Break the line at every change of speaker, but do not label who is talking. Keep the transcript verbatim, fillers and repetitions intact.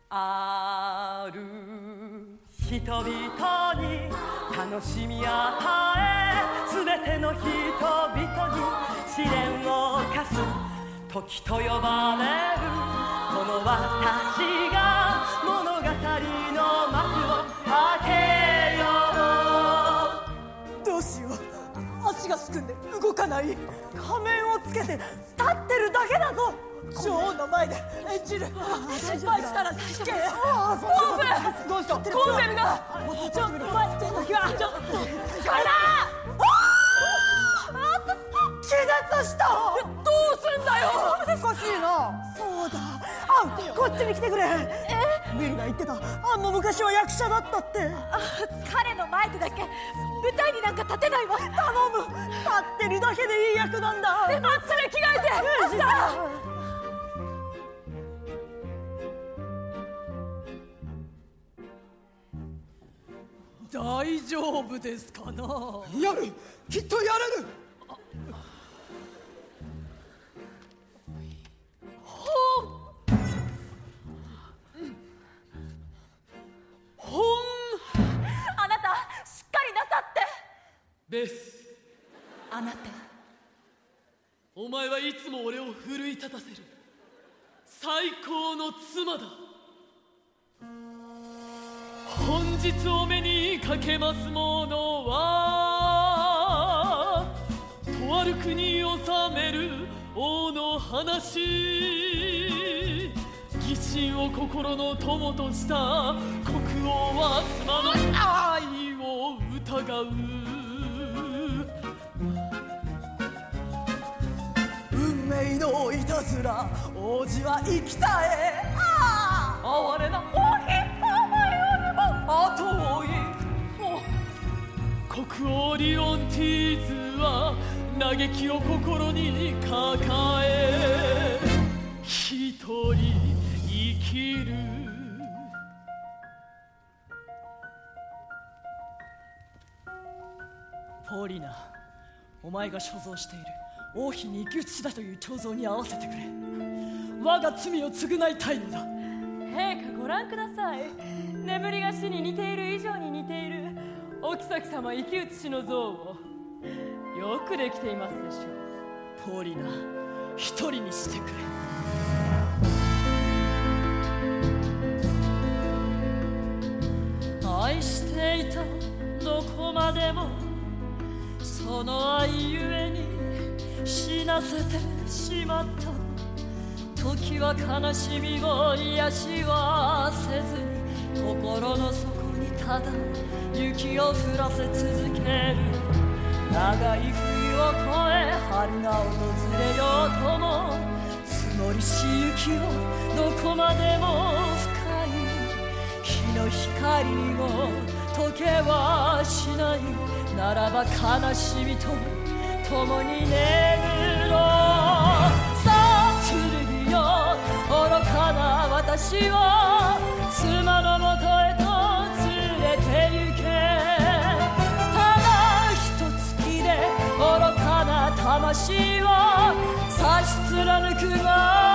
ある人々に楽しみ与え、すべての人々に試練を課す時と呼ばれるこの私が物語の幕を開けよう。どうしよう、足がすくんで動かない。仮面をつけて立ってるだけだぞ。女王の前で演じる。失敗したら死刑。コンベル、どうした？コンベルがちょっと待って時はちょっとこれだ。気絶した。どうすんだよ。おかしいな。そうだ、あ、こっちに来てくれ。え、ビルが言ってた、あんも昔は役者だったって。
彼の前でだけ舞台になんか立てないわ。
頼む、立ってるだけでいい役なんだ。
でもそれ着替えてさあ。
大丈夫ですかな。
やる、きっとやれる。
ほん、
あなたしっかりなさって。
ベス、
あなた、
お前はいつも俺を奮い立たせる最高の妻だ。本日お目にかけますものは、とある国を治める王の話。疑心を心の友とした国王は妻の愛を疑う。
運命のいたずら、王子は生き絶え。ああ、哀れな王妃、お前よりも後追い。
国王リオンティーズは嘆きを心に抱え、一人生きる。
ポーリーナ、お前が所蔵している王妃に生き写しだという彫像に合わせてくれ。我が罪を償いたいのだ。
陛下ご覧ください。眠りが死に似ている以上に似ているお妃様生き写しの像を。よくできていますでしょう。
ポーリーナ、一人にしてくれ。愛していたどこまでも、その愛ゆえに死なせてしまった。時は悲しみを癒しはせずに、心の底にただ雪を降らせ続ける。長い冬を越え春が訪れようとも、積もりし雪をどこまでも深い。日の光にも溶けはしない。ならば悲しみと共に眠ろう。さあ剣よ、愚かな私を妻のもとへと連れて行け。ただ一月で愚かな魂を差し貫くが